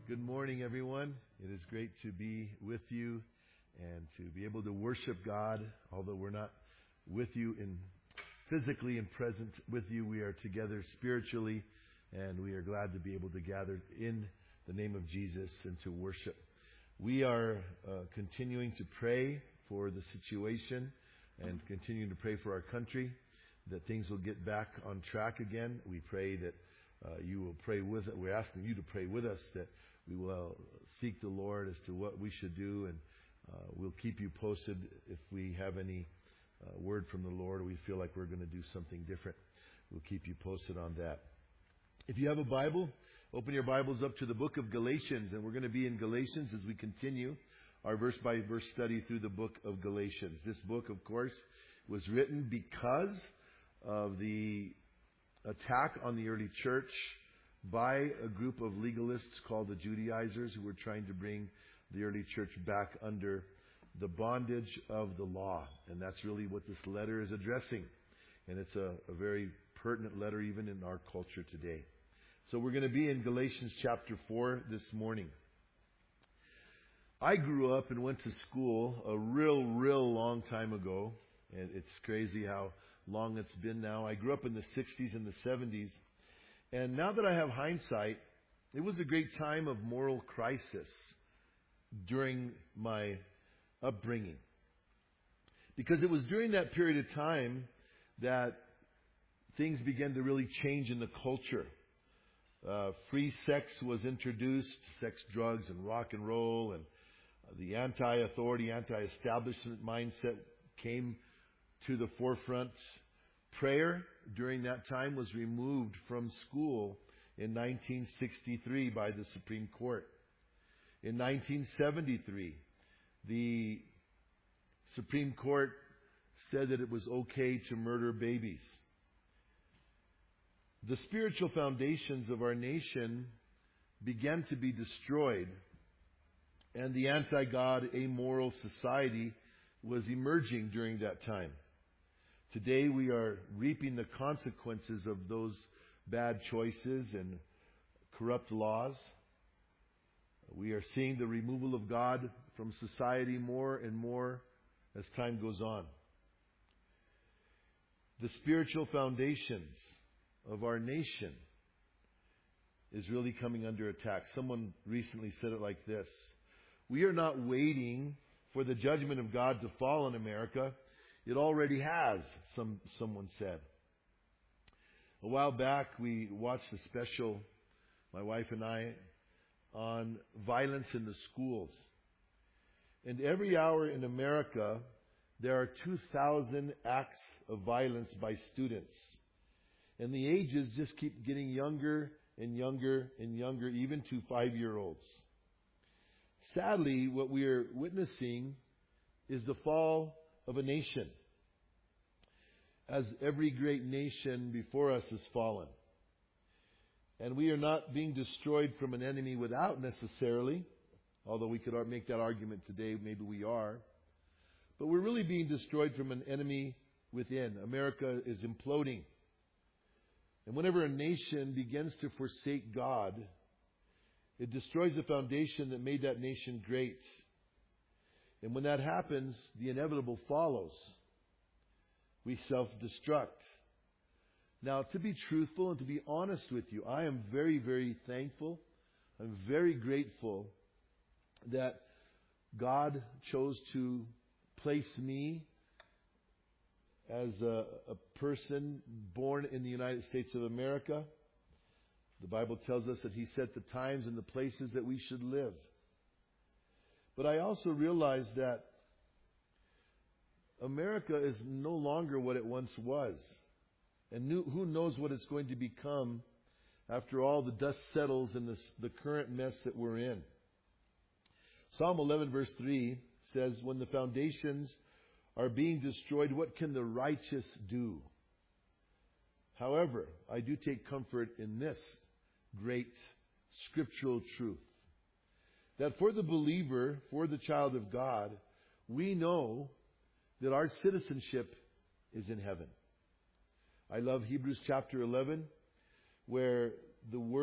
Good morning, everyone. It is great to be with you and to be able to worship God. Although we're not with you physically and present with you, we are together spiritually, and we are glad to be able to gather in the name of Jesus and to worship. We are continuing to pray for the situation and continuing to pray for our country, that things will get back on track again. We pray that you will pray with us. We're asking you to pray with us, that we will seek the Lord as to what we should do, and we'll keep you posted if we have any word from the Lord, or we feel like we're going to do something different. We'll keep you posted on that. If you have a Bible, open your Bibles up to the book of Galatians, and we're going to be in Galatians as we continue our verse-by-verse study through the book of Galatians. This book, of course, was written because of the attack on the early church by a group of legalists called the Judaizers, who were trying to bring the early church back under the bondage of the law. And that's really what this letter is addressing. And it's a very pertinent letter even in our culture today. So we're going to be in Galatians chapter 4 this morning. I grew up and went to school a real long time ago. And it's crazy how long it's been now. I grew up in the 60s and the 70s. And now that I have hindsight, it was a great time of moral crisis during my upbringing. Because it was during that period of time that things began to really change in the culture. Free sex was introduced, sex, drugs, and rock and roll, and the anti-authority, anti-establishment mindset came to the forefront. Prayer during that time was removed from school in 1963 by the Supreme Court. In 1973, the Supreme Court said that it was okay to murder babies. The spiritual foundations of our nation began to be destroyed, and the anti-God, amoral society was emerging during that time. Today we are reaping the consequences of those bad choices and corrupt laws. We are seeing the removal of God from society more and more as time goes on. The spiritual foundations of our nation is really coming under attack. Someone recently said it like this: we are not waiting for the judgment of God to fall on America. It already has, someone said. A while back, we watched a special, my wife and I, on violence in the schools. And every hour in America, there are 2,000 acts of violence by students. And the ages just keep getting younger and younger and younger, even to 5-year-olds. Sadly, what we are witnessing is the fall of a nation, as every great nation before us has fallen. And we are not being destroyed from an enemy without necessarily, although we could make that argument today, maybe we are. But we're really being destroyed from an enemy within. America is imploding. And whenever a nation begins to forsake God, it destroys the foundation that made that nation great. And when that happens, the inevitable follows. We self-destruct. Now, to be truthful and to be honest with you, I am very thankful. I'm very grateful that God chose to place me as a person born in the United States of America. The Bible tells us that He set the times and the places that we should live. But I also realize that America is no longer what it once was. And who knows what it's going to become after all the dust settles in the current mess that we're in. Psalm 11 verse 3 says, when the foundations are being destroyed, what can the righteous do? However, I do take comfort in this great scriptural truth, that for the believer, for the child of God, we know that our citizenship is in heaven. I love Hebrews chapter 11, where the word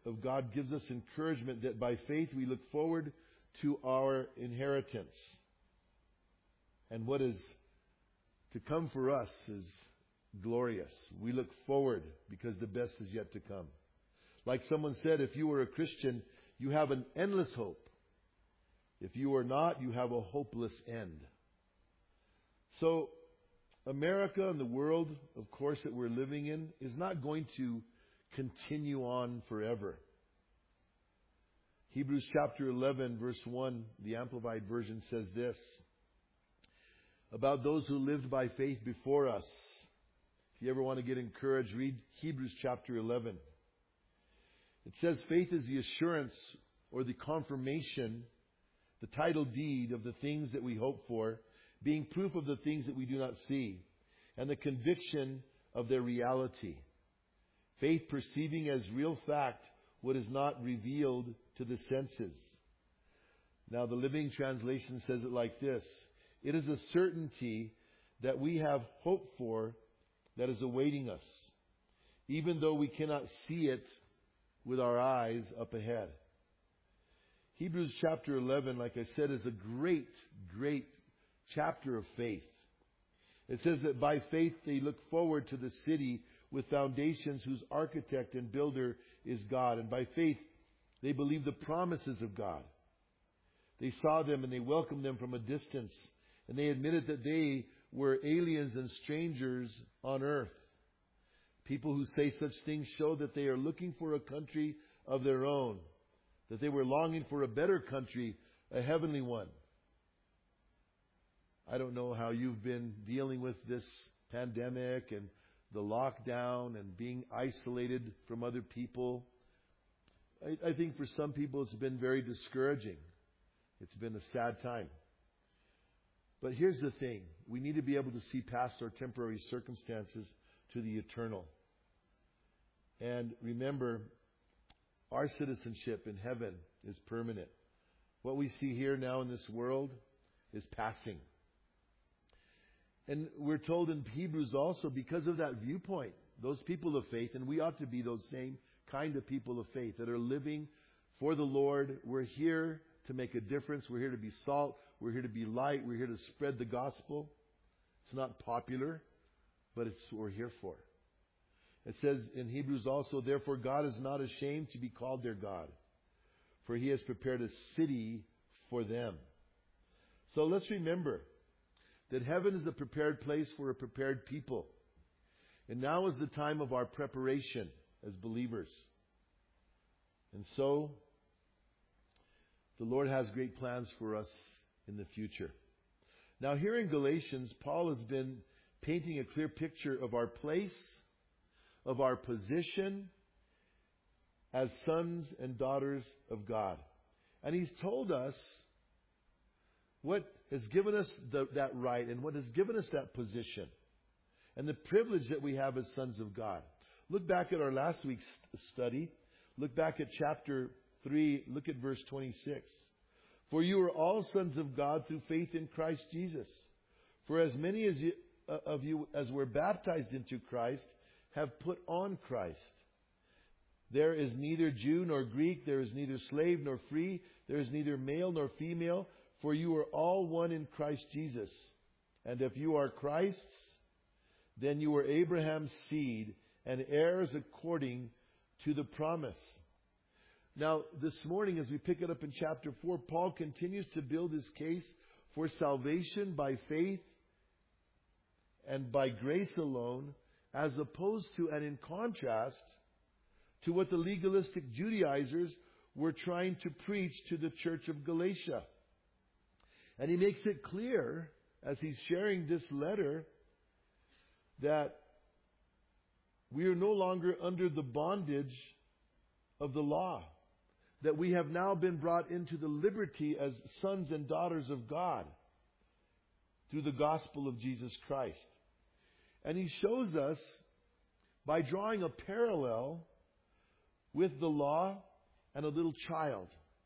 of God gives us encouragement that by faith we look forward to our inheritance. And what is to come for us is glorious. We look forward because the best is yet to come. Like someone said, if you are a Christian, you have an endless hope. If you are not, you have a hopeless end. So, America and the world, of course, that we're living in is not going to continue on forever. Hebrews chapter 11, verse 1, the Amplified Version says this about those who lived by faith before us. If you ever want to get encouraged, read Hebrews chapter 11. It says faith is the assurance or the confirmation, the title deed of the things that we hope for, being proof of the things that we do not see, and the conviction of their reality. Faith perceiving as real fact what is not revealed to the senses. Now the Living Translation says it like this: it is a certainty that we have hope for that is awaiting us, even though we cannot see it with our eyes up ahead. Hebrews chapter 11, like I said, is a great, great chapter of faith. It says that by faith they look forward to the city with foundations whose architect and builder is God. And by faith they believe the promises of God. They saw them and they welcomed them from a distance. And they admitted that they were aliens and strangers on earth. People who say such things show that they are looking for a country of their own, that they were longing for a better country, a heavenly one. I don't know how you've been dealing with this pandemic and the lockdown and being isolated from other people. I think for some people it's been very discouraging. It's been a sad time. But here's the thing. We need to be able to see past our temporary circumstances to the eternal. And remember, our citizenship in heaven is permanent. What we see here now in this world is passing. And we're told in Hebrews also, because of that viewpoint, those people of faith, and we ought to be those same kind of people of faith that are living for the Lord. We're here to make a difference. We're here to be salt. We're here to be light. We're here to spread the gospel. It's not popular, but it's what we're here for. It says in Hebrews also, therefore God is not ashamed to be called their God, for He has prepared a city for them. So let's remember that heaven is a prepared place for a prepared people. And now is the time of our preparation as believers. And so, the Lord has great plans for us in the future. Now here in Galatians, Paul has been painting a clear picture of our place, of our position as sons and daughters of God. And he's told us what has given us that right and what has given us that position and the privilege that we have as sons of God. Look back at our last week's study. Look back at chapter 3. Look at verse 26. For you are all sons of God through faith in Christ Jesus. For as many of you as were baptized into Christ have put on Christ. There is neither Jew nor Greek. There is neither slave nor free. There is neither male nor female. For you are all one in Christ Jesus. And if you are Christ's, then you are Abraham's seed and heirs according to the promise. Now, this morning, as we pick it up in chapter 4, Paul continues to build his case for salvation by faith and by grace alone, as opposed to and in contrast to what the legalistic Judaizers were trying to preach to the church of Galatia. And he makes it clear, as he's sharing this letter, that we are no longer under the bondage of the law. That we have now been brought into the liberty as sons and daughters of God through the gospel of Jesus Christ. And he shows us by drawing a parallel with the law and a little child.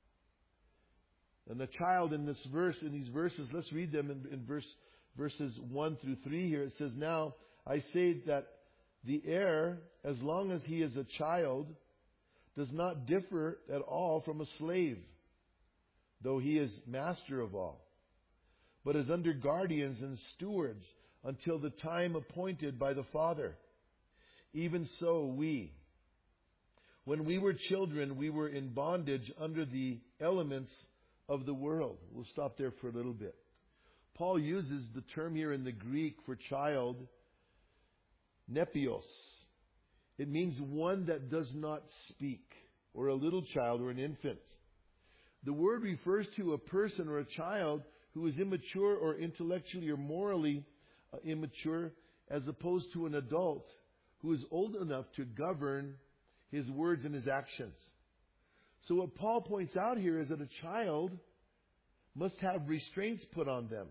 And the child in this verse, in these verses, let's read them in verses 1 through 3 here. It says, now I say that the heir, as long as he is a child, does not differ at all from a slave, though he is master of all, but is under guardians and stewards until the time appointed by the Father. Even so we, when we were children, we were in bondage under the elements of the world. We'll stop there for a little bit. Paul uses the term here in the Greek for child, nepios. It means one that does not speak, or a little child, or an infant. The word refers to a person or a child who is immature or intellectually or morally immature, as opposed to an adult who is old enough to govern his words and his actions. So what Paul points out here is that a child must have restraints put on them.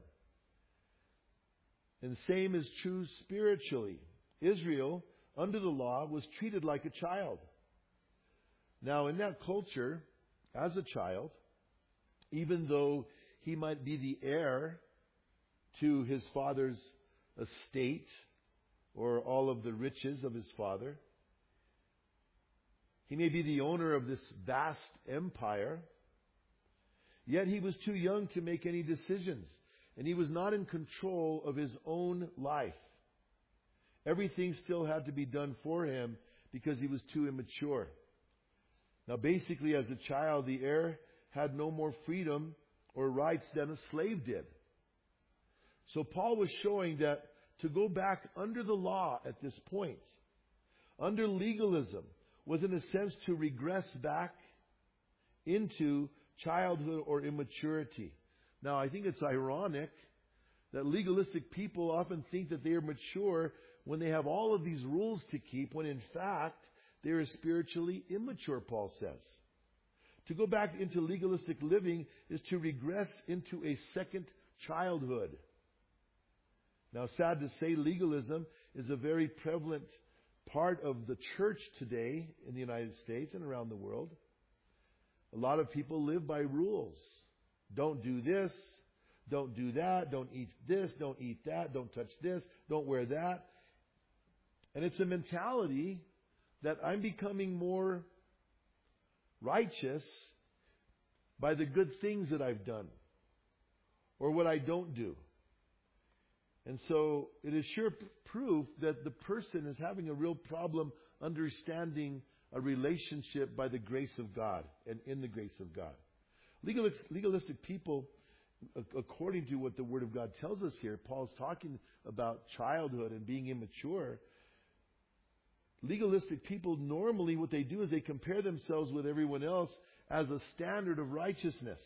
And the same is true spiritually. Israel, under the law, was treated like a child. Now, in that culture, as a child, even though he might be the heir to his father's estate or all of the riches of his father, he may be the owner of this vast empire, yet he was too young to make any decisions, and he was not in control of his own life. Everything still had to be done for him because he was too immature. Now, basically, as a child, the heir had no more freedom or rights than a slave did. So Paul was showing that to go back under the law at this point, under legalism, was in a sense to regress back into childhood or immaturity. Now, I think it's ironic that legalistic people often think that they are mature when they have all of these rules to keep, when in fact they are spiritually immature, Paul says. To go back into legalistic living is to regress into a second childhood. Now, sad to say, legalism is a very prevalent part of the church today in the United States and around the world. A lot of people live by rules. Don't do this, don't do that, don't eat this, don't eat that, don't touch this, don't wear that. And it's a mentality that I'm becoming more righteous by the good things that I've done or what I don't do. And so it is sure proof that the person is having a real problem understanding a relationship by the grace of God and in the grace of God. Legalistic people, according to what the Word of God tells us here, Paul's talking about childhood and being immature. Legalistic people, normally what they do is they compare themselves with everyone else as a standard of righteousness.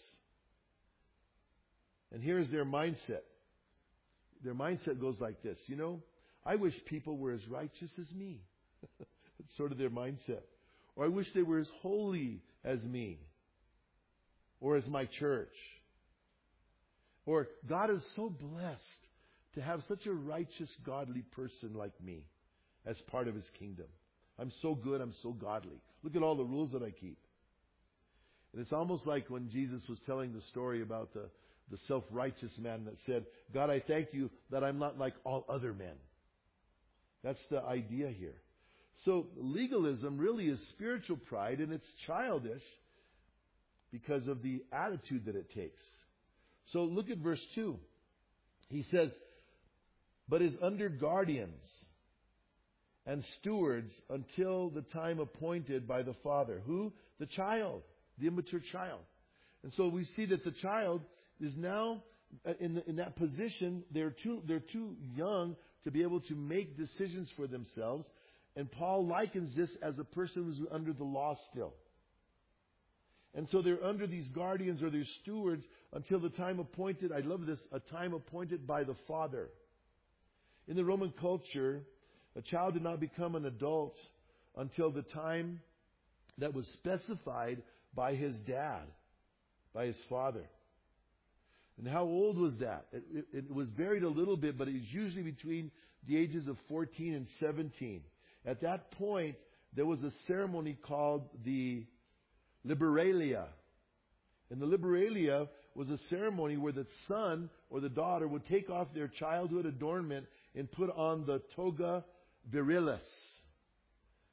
And here's their mindset. Their mindset goes like this: I wish people were as righteous as me. That's sort of their mindset. Or I wish they were as holy as me. Or as my church. Or God is so blessed to have such a righteous, godly person like me as part of His kingdom. I'm so good, I'm so godly. Look at all the rules that I keep. And it's almost like when Jesus was telling the story about the self-righteous man that said, God, I thank you that I'm not like all other men. That's the idea here. So legalism really is spiritual pride, and it's childish because of the attitude that it takes. So look at verse 2. He says, but is under guardians and stewards until the time appointed by the Father. Who? The child, the immature child. And so we see that the child is now in that position. They're too young to be able to make decisions for themselves. And Paul likens this as a person who's under the law still. And so they're under these guardians or these stewards until the time appointed. I love this, a time appointed by the Father. In the Roman culture, a child did not become an adult until the time that was specified by his dad, by his father. And how old was that? It was varied a little bit, but it was usually between the ages of 14 and 17. At that point, there was a ceremony called the Liberalia. And the Liberalia was a ceremony where the son or the daughter would take off their childhood adornment and put on the toga virilis,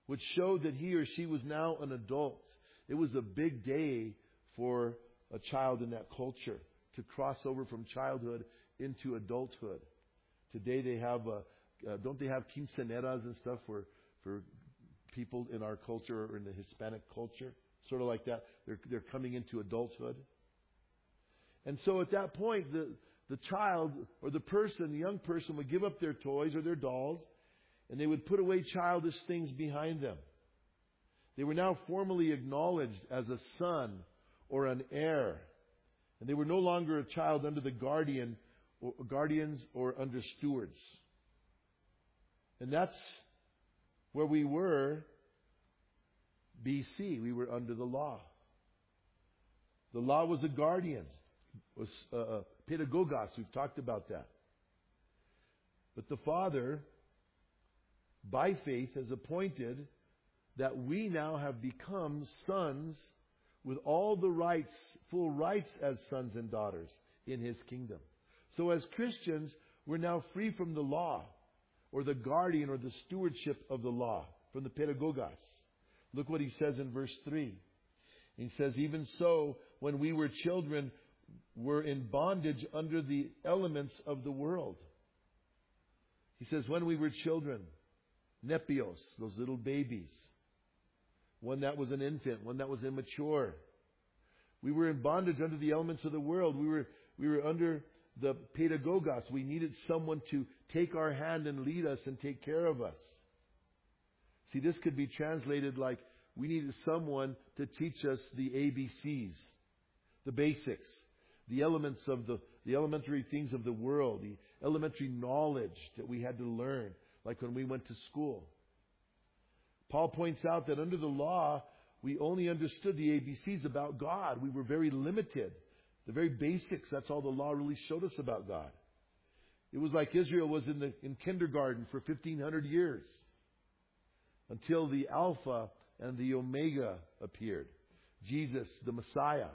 which showed that he or she was now an adult. It was a big day for a child in that culture to cross over from childhood into adulthood. Today they have, don't they have quinceaneras and stuff for people in our culture or in the Hispanic culture? Sort of like that. They're coming into adulthood. And so at that point, the child or the person, the young person would give up their toys or their dolls, and they would put away childish things behind them. They were now formally acknowledged as a son or an heir. And they were no longer a child under the guardians or under stewards. And that's where we were BC. We were under the law. The law was a guardian. It was pedagogos. We've talked about that. But the Father, by faith, has appointed that we now have become sons with all the rights, full rights as sons and daughters in His kingdom. So as Christians, we're now free from the law or the guardian or the stewardship of the law, from the pedagogos. Look what he says in verse 3. He says, even so, when we were children, we're in bondage under the elements of the world. He says, when we were children, nepios, those little babies, one that was an infant, one that was immature. We were in bondage under the elements of the world. We were under the pedagogos. We needed someone to take our hand and lead us and take care of us. See, this could be translated like we needed someone to teach us the ABCs, the basics, the elements of the elementary things of the world, the elementary knowledge that we had to learn, like when we went to school. Paul points out that under the law, we only understood the ABCs about God. We were very limited. The very basics, that's all the law really showed us about God. It was like Israel was in kindergarten for 1,500 years until the Alpha and the Omega appeared. Jesus, the Messiah.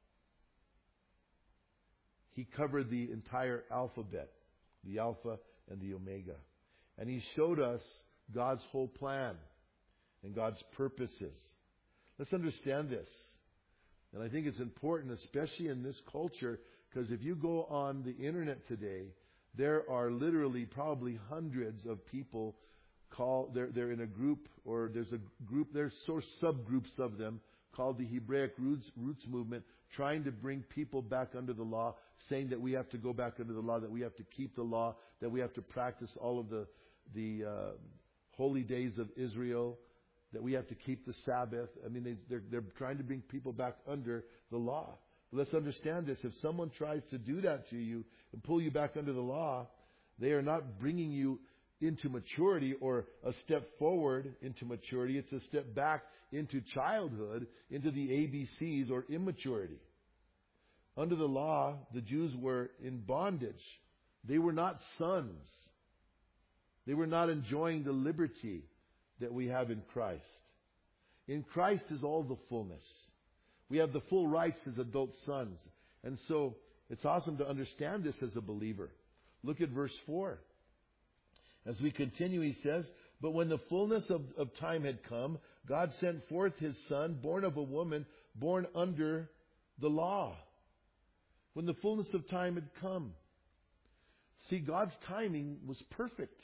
He covered the entire alphabet, the Alpha and the Omega. And He showed us God's whole plan and God's purposes. Let's understand this. And I think it's important, especially in this culture, because if you go on the internet today, there are literally probably hundreds of people they're in a group, or there's a group, there's sort of subgroups of them called the Hebraic Roots Movement, trying to bring people back under the law, saying that we have to go back under the law, that we have to keep the law, that we have to practice all of the holy days of Israel, that we have to keep the Sabbath. I mean, they're trying to bring people back under the law. Let's understand this. If someone tries to do that to you and pull you back under the law, they are not bringing you into maturity or a step forward into maturity. It's a step back into childhood, into the ABCs or immaturity. Under the law, the Jews were in bondage. They were not sons. They were not enjoying the liberty that we have in Christ. In Christ is all the fullness. We have the full rights as adult sons. And so it's awesome to understand this as a believer. Look at verse 4. As we continue, he says, but when the fullness of time had come, God sent forth His Son, born of a woman, born under the law. When the fullness of time had come. See, God's timing was perfect.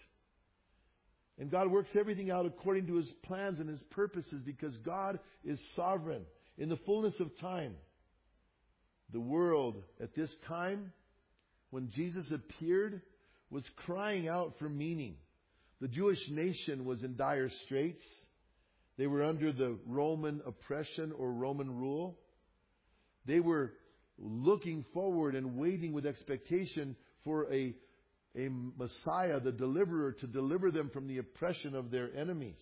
And God works everything out according to His plans and His purposes, because God is sovereign. In the fullness of time, the world at this time, when Jesus appeared, was crying out for meaning. The Jewish nation was in dire straits. They were under the Roman oppression or Roman rule. They were looking forward and waiting with expectation for a Messiah, the deliverer, to deliver them from the oppression of their enemies.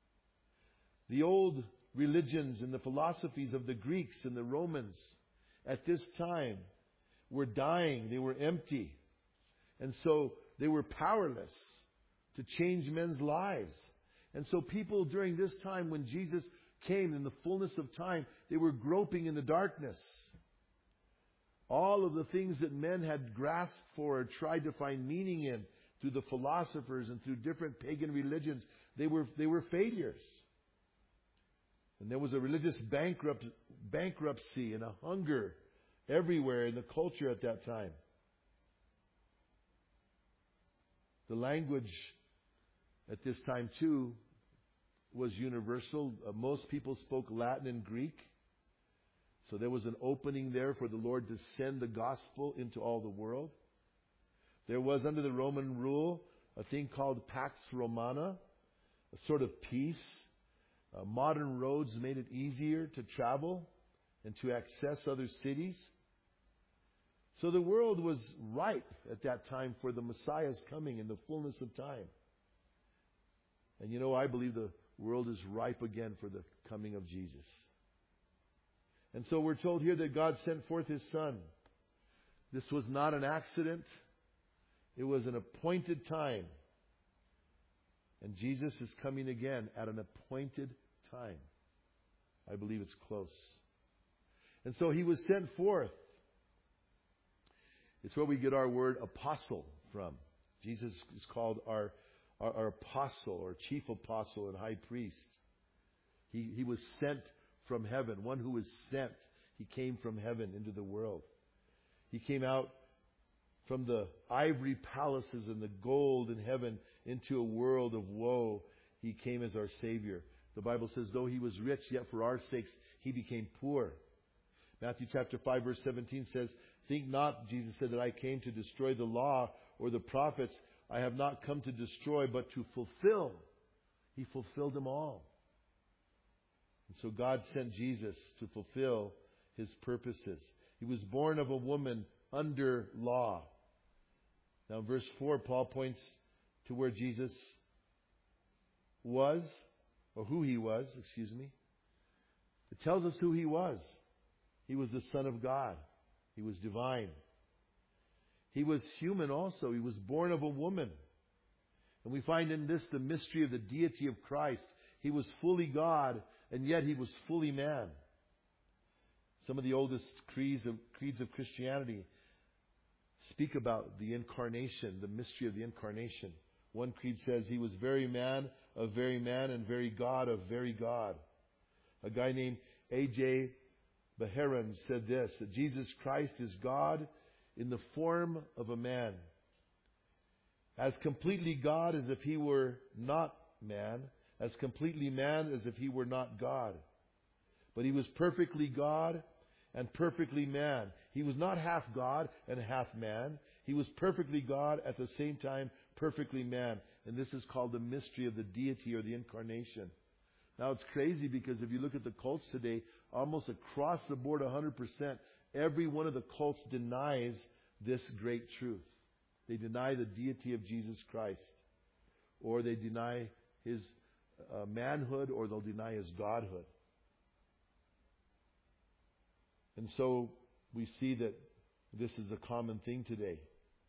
The old religions and the philosophies of the Greeks and the Romans at this time were dying. They were empty. And so they were powerless to change men's lives. And so people during this time when Jesus came in the fullness of time, they were groping in the darkness. All of the things that men had grasped for or tried to find meaning in through the philosophers and through different pagan religions, they were failures. And there was a religious bankruptcy and a hunger everywhere in the culture at that time. The language at this time too was universal. Most people spoke Latin and Greek. So there was an opening there for the Lord to send the gospel into all the world. There was, under the Roman rule, a thing called Pax Romana, a sort of peace. Modern roads made it easier to travel and to access other cities. So the world was ripe at that time for the Messiah's coming in the fullness of time. And you know, I believe the world is ripe again for the coming of Jesus. And so we're told here that God sent forth His Son. This was not an accident. It was an appointed time. And Jesus is coming again at an appointed time. I believe it's close. And so He was sent forth. It's where we get our word apostle from. Jesus is called our apostle or chief apostle and high priest. He was sent from heaven. One who was sent. He came from heaven into the world. He came out from the ivory palaces and the gold in heaven into a world of woe. He came as our Savior. The Bible says, though He was rich, yet for our sakes He became poor. Matthew chapter 5 verse 17 says, think not, Jesus said, that I came to destroy the law or the prophets. I have not come to destroy, but to fulfill. He fulfilled them all. And so God sent Jesus to fulfill His purposes. He was born of a woman under law. Now in verse 4, Paul points to where Jesus was, or who He was, It tells us who He was. He was the Son of God. He was divine. He was human also. He was born of a woman. And we find in this the mystery of the deity of Christ. He was fully God, and yet He was fully man. Some of the oldest creeds of Christianity speak about the incarnation, the mystery of the incarnation. One creed says He was very man, and very God of very God. A guy named A.J. Beheron said this, that Jesus Christ is God in the form of a man. As completely God as if He were not man, as completely man as if He were not God. But He was perfectly God and perfectly man. He was not half God and half man. He was perfectly God at the same time, perfectly man. And this is called the mystery of the deity or the incarnation. Now it's crazy because if you look at the cults today, almost across the board 100%, every one of the cults denies this great truth. They deny the deity of Jesus Christ. Or they deny His manhood, or they'll deny His godhood. And so we see that this is a common thing today.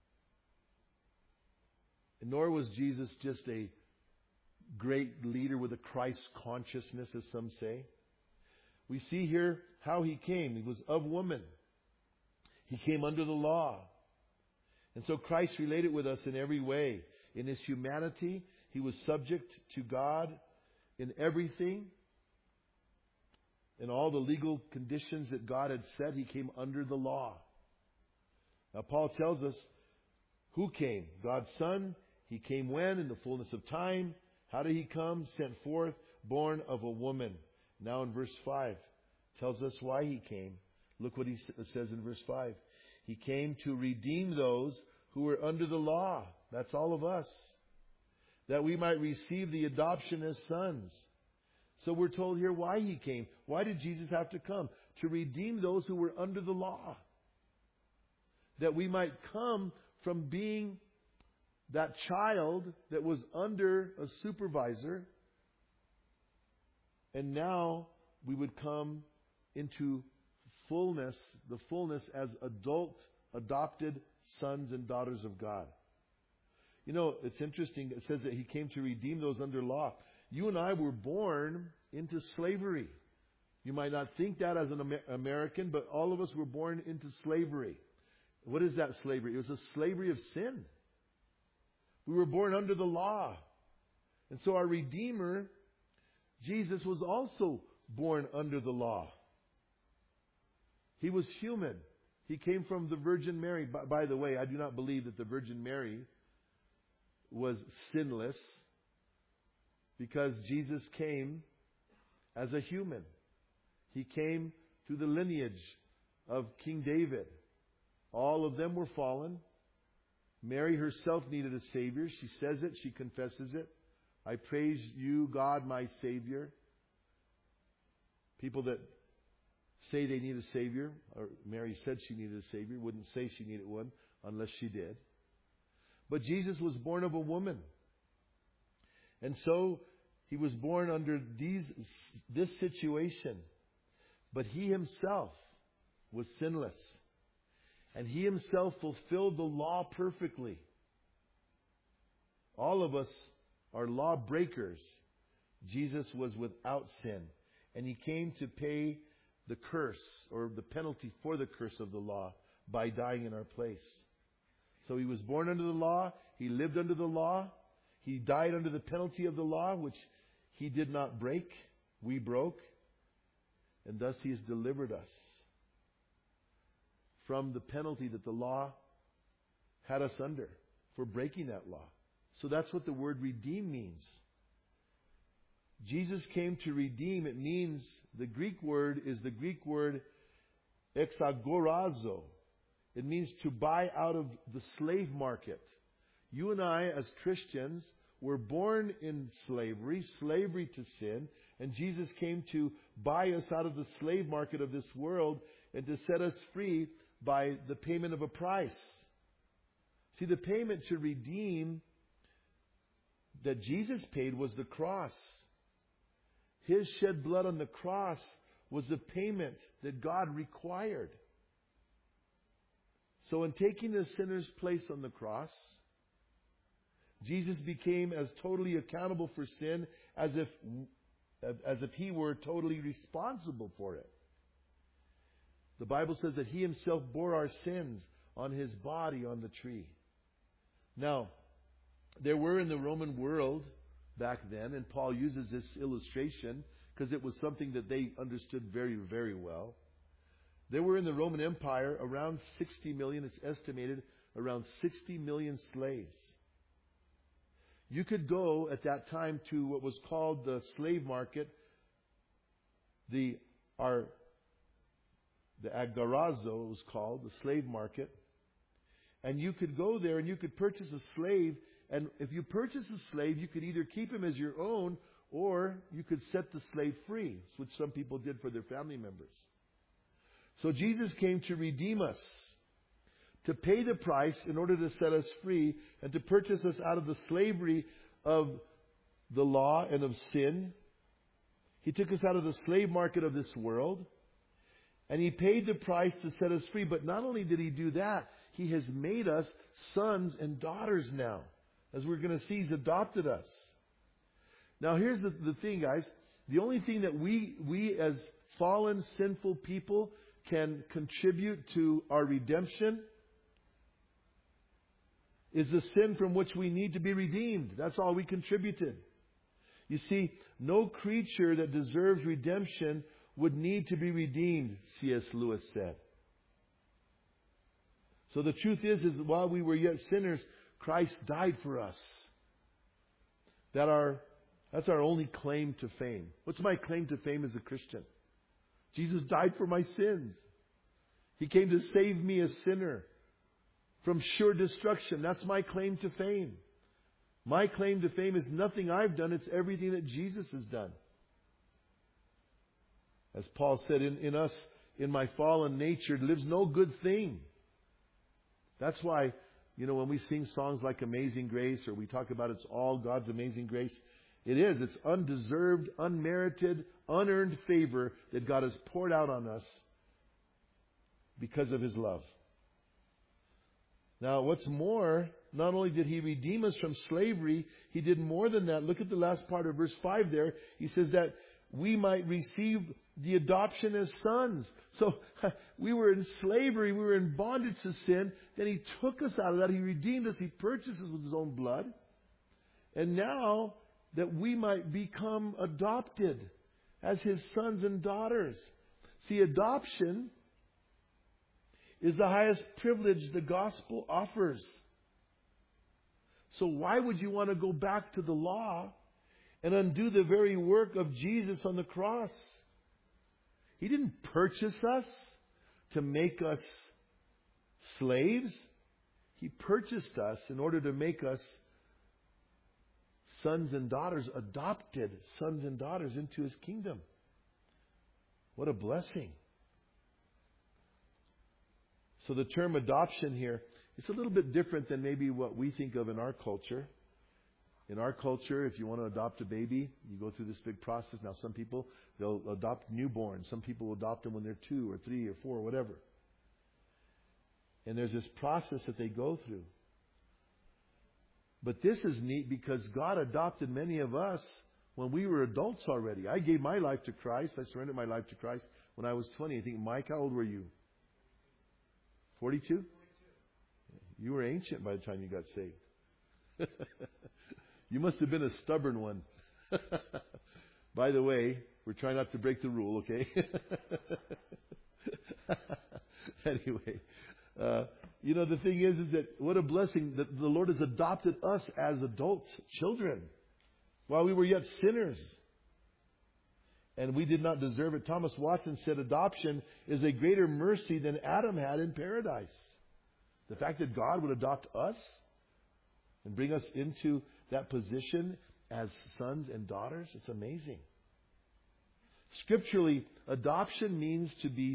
And nor was Jesus just a great leader with a Christ consciousness, as some say. We see here how He came. He was of woman. He came under the law. And so Christ related with us in every way. In His humanity, He was subject to God in everything. In all the legal conditions that God had set, He came under the law. Now Paul tells us who came. God's Son. He came when? In the fullness of time. How did He come? Sent forth, born of a woman. Now in verse 5, tells us why He came. Look what He says in verse 5. He came to redeem those who were under the law. That's all of us. That we might receive the adoption as sons. So we're told here why He came. Why did Jesus have to come? To redeem those who were under the law. That we might come from being that child that was under a supervisor, and now we would come into fullness, the fullness as adult, adopted sons and daughters of God. You know, it's interesting. It says that He came to redeem those under law. You and I were born into slavery. You might not think that as an American, but all of us were born into slavery. What is that slavery? It was a slavery of sin. We were born under the law. And so our Redeemer, Jesus, was also born under the law. He was human. He came from the Virgin Mary. By the way, I do not believe that the Virgin Mary was sinless, because Jesus came as a human. He came through the lineage of King David. All of them were fallen. Mary herself needed a Savior. She says it. She confesses it. I praise you, God, my Savior. People that say they need a Savior, or Mary said she needed a Savior, wouldn't say she needed one unless she did. But Jesus was born of a woman. And so He was born under this situation. But He Himself was sinless. And He Himself fulfilled the law perfectly. All of us are law breakers. Jesus was without sin. And He came to pay the curse, or the penalty for the curse of the law, by dying in our place. So He was born under the law. He lived under the law. He died under the penalty of the law, which He did not break. We broke. And thus He has delivered us from the penalty that the law had us under for breaking that law. So that's what the word redeem means. Jesus came to redeem. It means, the Greek word is the Greek word exagorazo. It means to buy out of the slave market. You and I, as Christians, were born in slavery to sin, and Jesus came to buy us out of the slave market of this world and to set us free by the payment of a price. See, the payment to redeem that Jesus paid was the cross. His shed blood on the cross was the payment that God required. So in taking the sinner's place on the cross, Jesus became as totally accountable for sin as if He were totally responsible for it. The Bible says that He Himself bore our sins on His body on the tree. Now, there were in the Roman world back then, and Paul uses this illustration because it was something that they understood very, very well. There were in the Roman Empire around 60 million, it's estimated, around 60 million slaves. You could go at that time to what was called the slave market, the agarazo, it was called, the slave market. And you could go there and you could purchase a slave. And if you purchase a slave, you could either keep him as your own, or you could set the slave free, which some people did for their family members. So Jesus came to redeem us, to pay the price in order to set us free and to purchase us out of the slavery of the law and of sin. He took us out of the slave market of this world, and He paid the price to set us free. But not only did He do that, He has made us sons and daughters now. As we're going to see, He's adopted us. Now here's the thing, guys. The only thing that we as fallen, sinful people can contribute to our redemption is the sin from which we need to be redeemed. That's all we contributed. You see, no creature that deserves redemption would need to be redeemed, C.S. Lewis said. So the truth is while we were yet sinners, Christ died for us. That's our only claim to fame. What's my claim to fame as a Christian? Jesus died for my sins. He came to save me, a sinner, from sure destruction. That's my claim to fame. My claim to fame is nothing I've done. It's everything that Jesus has done. As Paul said, in us, in my fallen nature, lives no good thing. That's why, when we sing songs like Amazing Grace, or we talk about it's all God's amazing grace, it is. It's undeserved, unmerited, unearned favor that God has poured out on us because of His love. Now, what's more, not only did He redeem us from slavery, He did more than that. Look at the last part of verse 5 there. He says that we might receive the adoption as sons. So we were in slavery, we were in bondage to sin. Then He took us out of that. He redeemed us. He purchased us with His own blood. And now that we might become adopted. as His sons and daughters. See, adoption is the highest privilege the gospel offers. So why would you want to go back to the law and undo the very work of Jesus on the cross? He didn't purchase us to make us slaves. He purchased us in order to make us sons and daughters, adopted sons and daughters into His kingdom. What a blessing. So the term adoption here, it's a little bit different than maybe what we think of in our culture. In our culture, if you want to adopt a baby, you go through this big process. Now, some people, they'll adopt newborns. Some people will adopt them when they're 2 or 3 or 4 or whatever. And there's this process that they go through. But this is neat because God adopted many of us when we were adults already. I gave my life to Christ. I surrendered my life to Christ when I was 20. I think, Mike, how old were you? 42? You were ancient by the time you got saved. You must have been a stubborn one. By the way, we're trying not to break the rule, okay? Anyway, the thing is that what a blessing that the Lord has adopted us as adults, children, while we were yet sinners. And we did not deserve it. Thomas Watson said adoption is a greater mercy than Adam had in paradise. The fact that God would adopt us and bring us into that position as sons and daughters, it's amazing. Scripturally, adoption means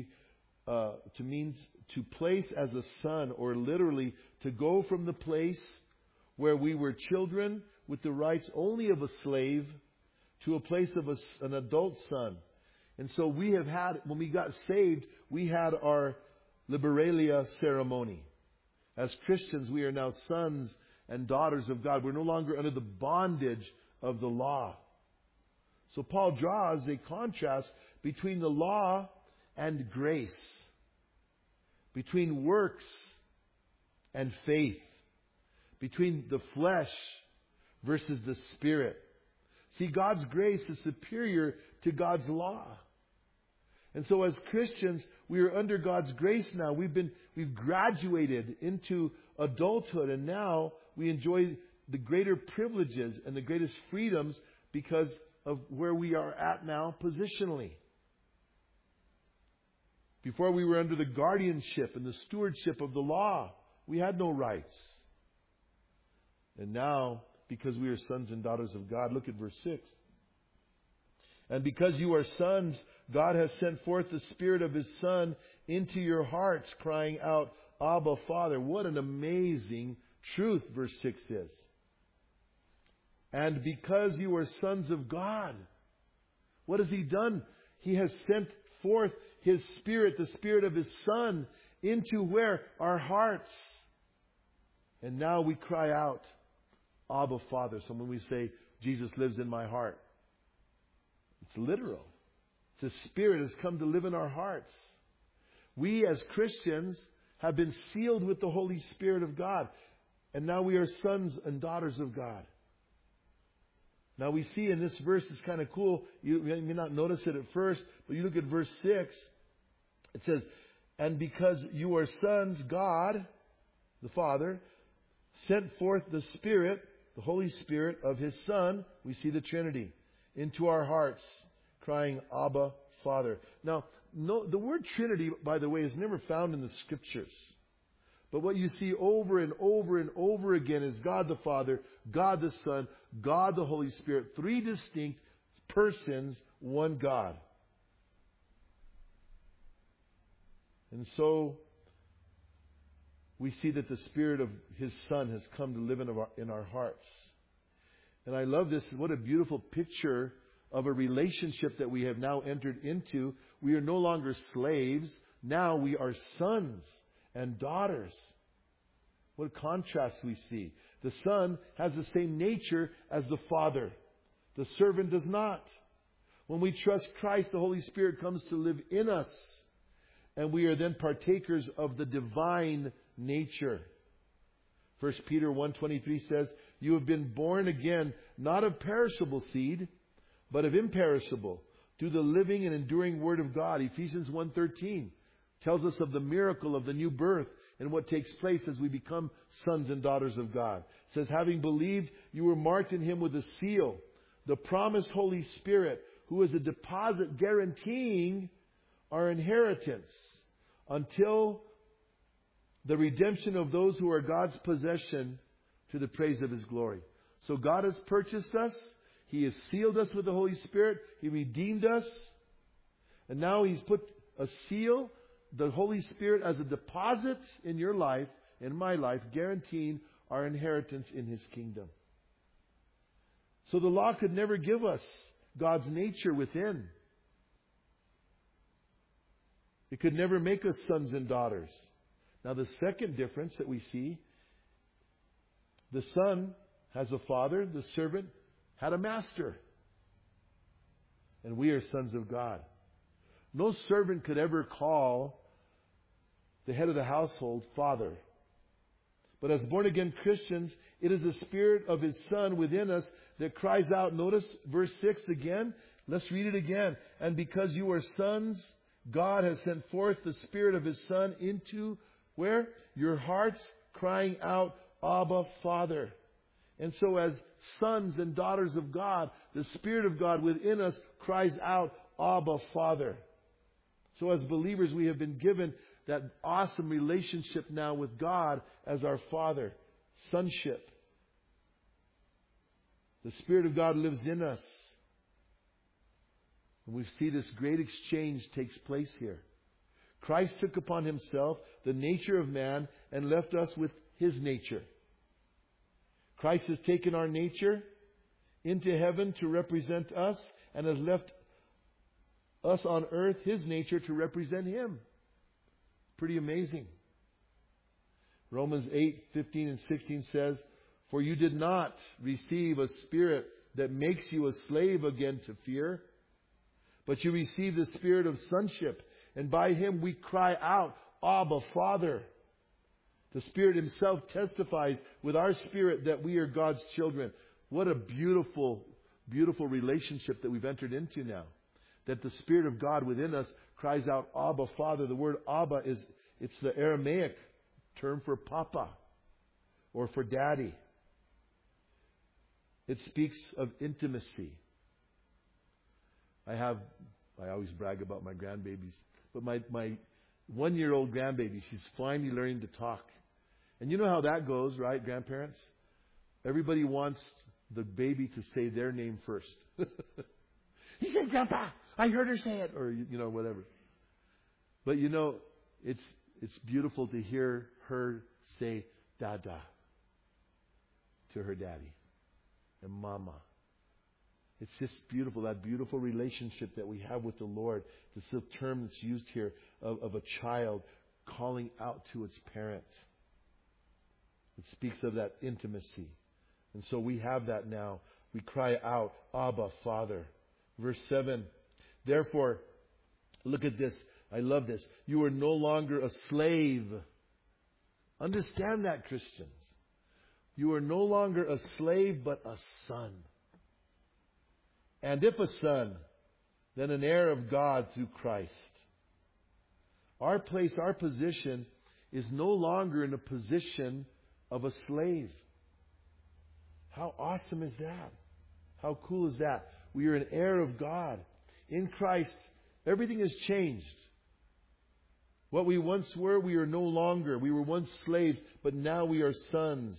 to place as a son, or literally to go from the place where we were children with the rights only of a slave to a place of an adult son. And so we have had, when we got saved, we had our Liberalia ceremony. As Christians, we are now sons and daughters of God. We're no longer under the bondage of the law. So Paul draws a contrast between the law and grace, between works and faith, between the flesh versus the Spirit. See, God's grace is superior to God's law. And so as Christians, we are under God's grace now. We've graduated into adulthood, and now we enjoy the greater privileges and the greatest freedoms because of where we are at now positionally. Before we were under the guardianship and the stewardship of the law, we had no rights. And now, because we are sons and daughters of God, look at verse 6. And because you are sons, God has sent forth the Spirit of His Son into your hearts, crying out, Abba, Father. What an amazing truth, verse 6 is. And because you are sons of God, what has He done? He has sent forth His Spirit, the Spirit of His Son, into where? Our hearts. And now we cry out, Abba, Father. So when we say, Jesus lives in my heart, it's literal. The Spirit has come to live in our hearts. We as Christians have been sealed with the Holy Spirit of God. And now we are sons and daughters of God. Now we see in this verse, it's kind of cool. You may not notice it at first, but you look at verse 6. It says, and because you are sons, God, the Father, sent forth the Spirit, the Holy Spirit of His Son, we see the Trinity, into our hearts, crying, Abba, Father. Now, the word Trinity, by the way, is never found in the Scriptures. But what you see over and over and over again is God the Father, God the Son, God the Holy Spirit. 3 distinct persons, one God. And so, we see that the Spirit of His Son has come to live in our hearts. And I love this. What a beautiful picture of a relationship that we have now entered into. We are no longer slaves. Now we are sons and daughters. What a contrast we see. The Son has the same nature as the Father. The servant does not. When we trust Christ, the Holy Spirit comes to live in us. And we are then partakers of the divine nature. 1 Peter 1:23 says, you have been born again, not of perishable seed, but of imperishable, through the living and enduring Word of God. Ephesians 1:13 tells us of the miracle of the new birth and what takes place as we become sons and daughters of God. It says, having believed, you were marked in Him with a seal, the promised Holy Spirit, who is a deposit guaranteeing our inheritance until the redemption of those who are God's possession to the praise of His glory. So God has purchased us. He has sealed us with the Holy Spirit. He redeemed us. And now He's put a seal, the Holy Spirit, as a deposit in your life, in my life, guaranteeing our inheritance in His kingdom. So the law could never give us God's nature within. It could never make us sons and daughters. Now the second difference that we see, the son has a father, the servant had a master. And we are sons of God. No servant could ever call the head of the household father. But as born-again Christians, it is the Spirit of His Son within us that cries out. Notice verse 6 again. Let's read it again. And because you are sons, God has sent forth the Spirit of His Son into, where? Your hearts, crying out, Abba, Father. And so as sons and daughters of God, the Spirit of God within us cries out, Abba, Father. So as believers, we have been given that awesome relationship now with God as our Father. Sonship. The Spirit of God lives in us. And we see this great exchange takes place here. Christ took upon Himself the nature of man and left us with His nature. Christ has taken our nature into heaven to represent us and has left us on earth His nature to represent Him. Pretty amazing. Romans 8:15 and 16 says, for you did not receive a spirit that makes you a slave again to fear, but you received the spirit of sonship, and by Him we cry out, Abba, Father. The Spirit Himself testifies with our spirit that we are God's children. What a beautiful, beautiful relationship that we've entered into now. That the Spirit of God within us cries out, Abba, Father. The word Abba it's the Aramaic term for Papa or for Daddy. It speaks of intimacy. I always brag about my grandbabies, but my 1-year-old grandbaby, she's finally learning to talk. And you know how that goes, right, grandparents? Everybody wants the baby to say their name first. He said, Grandpa, I heard her say it, or whatever. But it's beautiful to hear her say Dada to her daddy and Mama. It's just beautiful, that beautiful relationship that we have with the Lord. This is a term that's used here of a child calling out to its parent. It speaks of that intimacy. And so we have that now. We cry out, Abba, Father. Verse 7. Therefore, look at this. I love this. You are no longer a slave. Understand that, Christians. You are no longer a slave, but a son. And if a son, then an heir of God through Christ. Our place, our position, is no longer in a position of a slave. How awesome is that? How cool is that? We are an heir of God. In Christ, everything has changed. What we once were, we are no longer. We were once slaves, but now we are sons.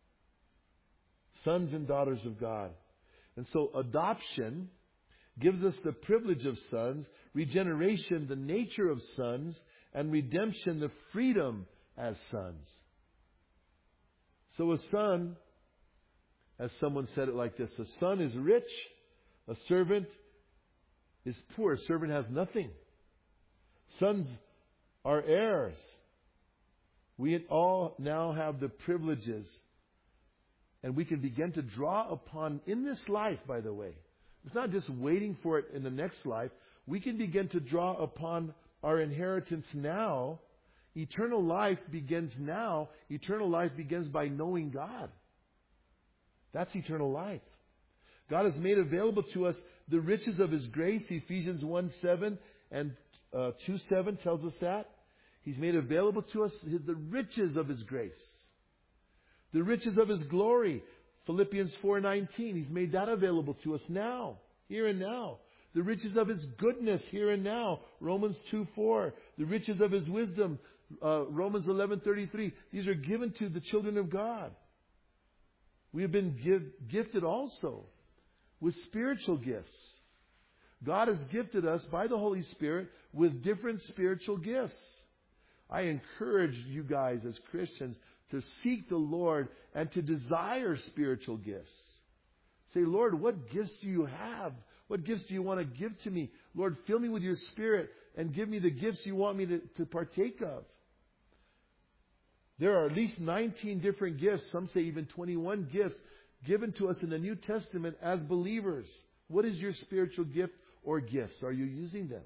Sons and daughters of God. And so adoption gives us the privilege of sons, regeneration, the nature of sons, and redemption, the freedom as sons. So a son, as someone said it like this, a son is rich, a servant is poor. A servant has nothing. Sons are heirs. We all now have the privileges. And we can begin to draw upon, in this life, by the way. It's not just waiting for it in the next life. We can begin to draw upon our inheritance now. Eternal life begins now. Eternal life begins by knowing God. That's eternal life. God has made available to us the riches of His grace. Ephesians 1:7 and 2:7 tells us that. He's made available to us the riches of His grace. The riches of His glory. Philippians 4:19. He's made that available to us now. Here and now. The riches of His goodness here and now. Romans 2:4. The riches of His wisdom. Romans 11:33. These are given to the children of God. We have been gifted also with spiritual gifts. God has gifted us by the Holy Spirit with different spiritual gifts. I encourage you guys as Christians to seek the Lord and to desire spiritual gifts. Say, Lord, what gifts do you have? What gifts do you want to give to me? Lord, fill me with your Spirit and give me the gifts you want me to partake of. There are at least 19 different gifts, some say even 21 gifts, given to us in the New Testament as believers. What is your spiritual gift or gifts? Are you using them?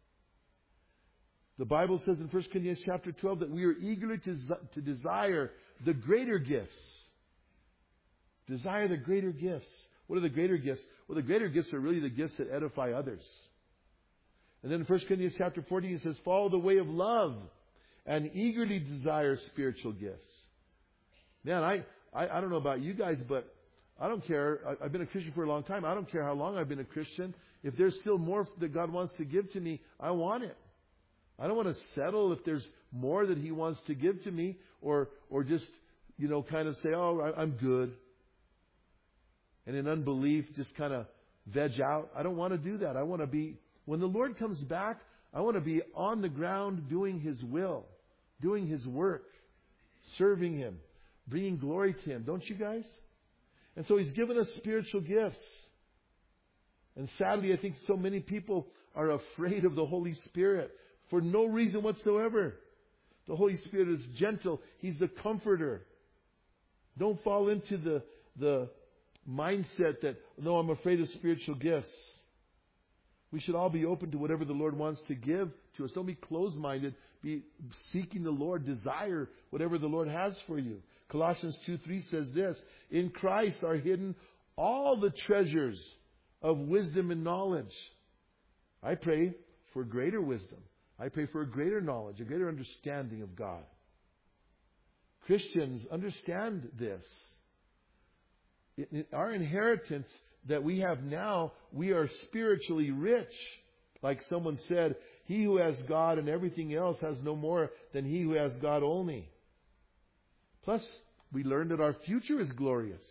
The Bible says in 1 Corinthians chapter 12 that we are eagerly to desire the greater gifts. Desire the greater gifts. What are the greater gifts? Well, the greater gifts are really the gifts that edify others. And then in 1 Corinthians chapter 14 it says, follow the way of love and eagerly desire spiritual gifts. Man, I don't know about you guys, but I don't care. I've been a Christian for a long time. I don't care how long I've been a Christian. If there's still more that God wants to give to me, I want it. I don't want to settle if there's more that He wants to give to me or just, kind of say, oh, I'm good. And in unbelief, just kind of veg out. I don't want to do that. I want to be, when the Lord comes back, I want to be on the ground doing His will, doing His work, serving Him, bringing glory to Him. Don't you guys? And so He's given us spiritual gifts. And sadly, I think so many people are afraid of the Holy Spirit for no reason whatsoever. The Holy Spirit is gentle. He's the comforter. Don't fall into the mindset that, no, I'm afraid of spiritual gifts. We should all be open to whatever the Lord wants to give to us. Don't be closed-minded. Be seeking the Lord. Desire whatever the Lord has for you. Colossians 2:3 says this, in Christ are hidden all the treasures of wisdom and knowledge. I pray for greater wisdom. I pray for a greater knowledge, a greater understanding of God. Christians understand this. Our inheritance that we have now, we are spiritually rich. Like someone said, he who has God and everything else has no more than he who has God only. Plus, we learned that our future is glorious.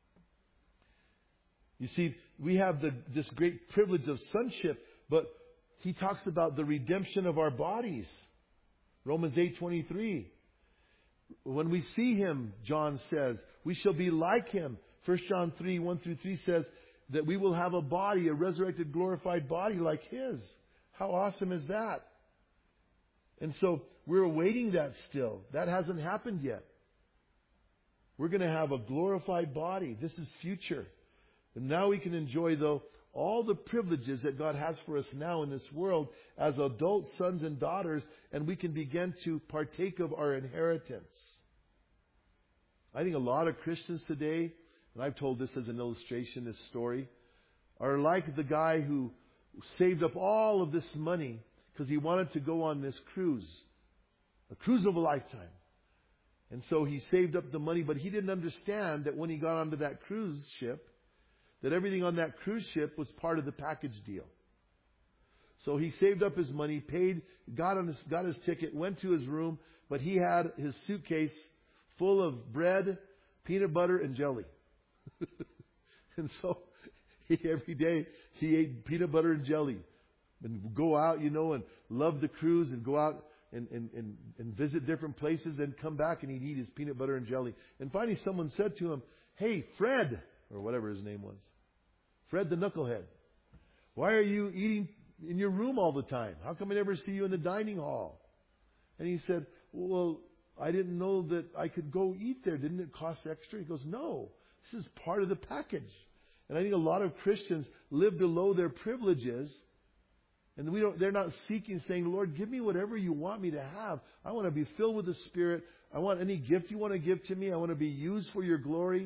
You see, we have this great privilege of sonship, but he talks about the redemption of our bodies. Romans 8:23. When we see Him, John says, we shall be like Him. 1 John 3:1-3 says that we will have a body, a resurrected, glorified body like His. How awesome is that? And so we're awaiting that still. That hasn't happened yet. We're going to have a glorified body. This is future. And now we can enjoy, though, all the privileges that God has for us now in this world as adult sons and daughters, and we can begin to partake of our inheritance. I think a lot of Christians today, and I've told this as an illustration, this story, are like the guy who saved up all of this money because he wanted to go on this cruise, a cruise of a lifetime. And so he saved up the money, but he didn't understand that when he got onto that cruise ship, that everything on that cruise ship was part of the package deal. So he saved up his money, paid, got his ticket, went to his room, but he had his suitcase full of bread, peanut butter, and jelly. And so every day he ate peanut butter and jelly. And go out, and love the cruise and go out and visit different places and come back and he'd eat his peanut butter and jelly. And finally someone said to him, "Hey, Fred," or whatever his name was, Fred the Knucklehead, "why are you eating in your room all the time? How come I never see you in the dining hall?" And he said, "Well, I didn't know that I could go eat there. Didn't it cost extra?" He goes, "No, this is part of the package." And I think a lot of Christians live below their privileges, and they're not seeking, saying, "Lord, give me whatever you want me to have. I want to be filled with the Spirit. I want any gift you want to give to me. I want to be used for your glory.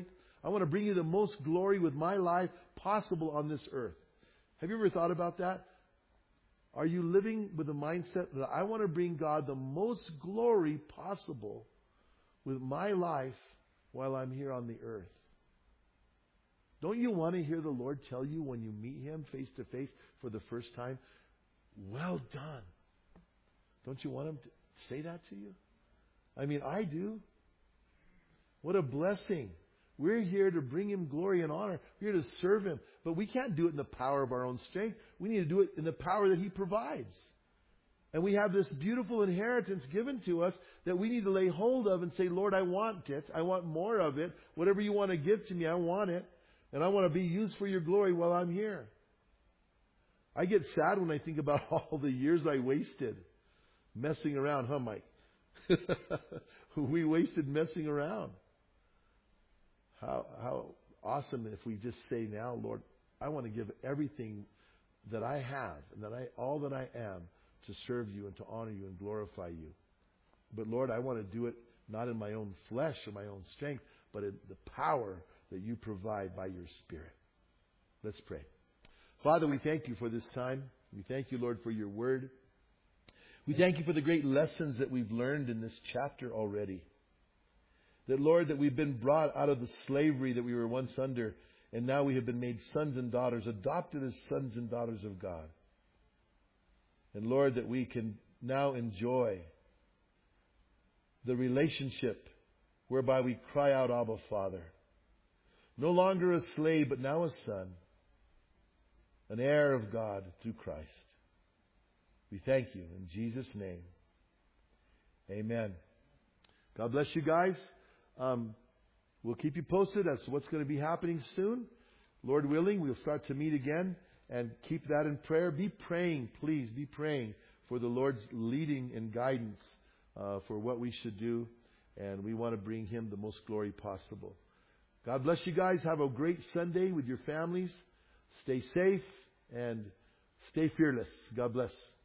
I want to bring you the most glory with my life possible on this earth. Have you ever thought about that? Are you living with the mindset that I want to bring God the most glory possible with my life while I'm here on the earth? Don't you want to hear the Lord tell you when you meet Him face to face for the first time, well done? Don't you want Him to say that to you? I mean, I do. What a blessing. We're here to bring Him glory and honor. We're here to serve Him. But we can't do it in the power of our own strength. We need to do it in the power that He provides. And we have this beautiful inheritance given to us that we need to lay hold of and say, Lord, I want it. I want more of it. Whatever you want to give to me, I want it. And I want to be used for your glory while I'm here. I get sad when I think about all the years I wasted messing around, huh, Mike? We wasted messing around. How awesome if we just say now, Lord, I want to give everything that I have and all that I am to serve you and to honor you and glorify you. But Lord, I want to do it not in my own flesh or my own strength, but in the power that you provide by your Spirit. Let's pray. Father, we thank you for this time. We thank you, Lord, for your word. We thank you for the great lessons that we've learned in this chapter already. That, Lord, that we've been brought out of the slavery that we were once under, and now we have been made sons and daughters, adopted as sons and daughters of God. And, Lord, that we can now enjoy the relationship whereby we cry out, Abba, Father. No longer a slave, but now a son, an heir of God through Christ. We thank you in Jesus' name. Amen. God bless you guys. We'll keep you posted as to what's going to be happening soon. Lord willing, we'll start to meet again, and keep that in prayer. Be praying, please, be praying for the Lord's leading and guidance for what we should do. And we want to bring Him the most glory possible. God bless you guys. Have a great Sunday with your families. Stay safe and stay fearless. God bless.